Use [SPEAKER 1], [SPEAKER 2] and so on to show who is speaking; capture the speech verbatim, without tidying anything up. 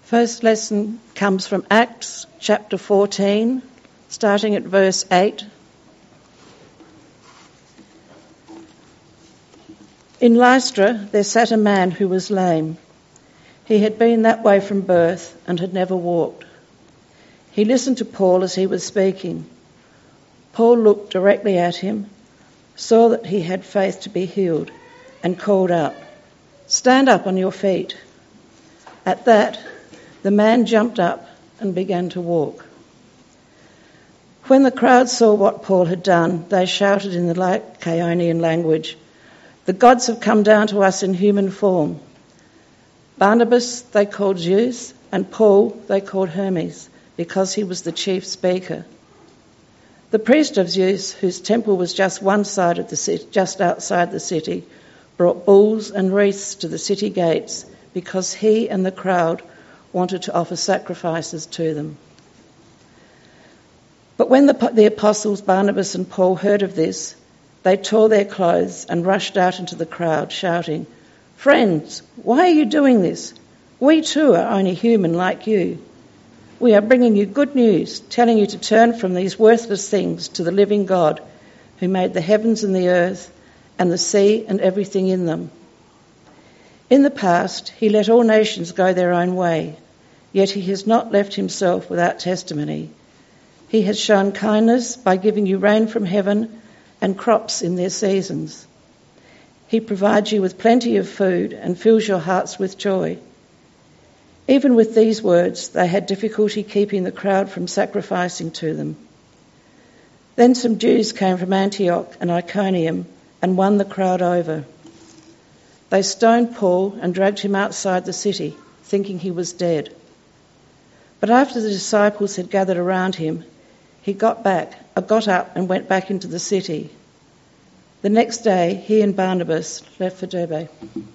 [SPEAKER 1] First lesson comes from Acts chapter fourteen, starting at verse eight. In Lystra there sat a man who was lame. He had been that way from birth and had never walked. He listened to Paul as he was speaking. Paul looked directly at him, saw that he had faith to be healed, and called out, "Stand up on your feet." At that, the man jumped up and began to walk. When the crowd saw what Paul had done, they shouted in the Lycaonian language, "The gods have come down to us in human form." Barnabas they called Zeus, and Paul they called Hermes, because he was the chief speaker. The priest of Zeus, whose temple was just one side of the city, just outside the city, brought bulls and wreaths to the city gates because he and the crowd wanted to offer sacrifices to them. But when the, the apostles Barnabas and Paul heard of this, they tore their clothes and rushed out into the crowd, shouting, "Friends, why are you doing this? We too are only human like you. We are bringing you good news, telling you to turn from these worthless things to the living God, who made the heavens and the earth and the sea and everything in them. In the past, he let all nations go their own way, yet he has not left himself without testimony. He has shown kindness by giving you rain from heaven and crops in their seasons. He provides you with plenty of food and fills your hearts with joy." Even with these words, they had difficulty keeping the crowd from sacrificing to them. Then some Jews came from Antioch and Iconium and won the crowd over. They stoned Paul and dragged him outside the city, thinking he was dead. But after the disciples had gathered around him, he got back, uh, got up and went back into the city. The next day, he and Barnabas left for Derbe.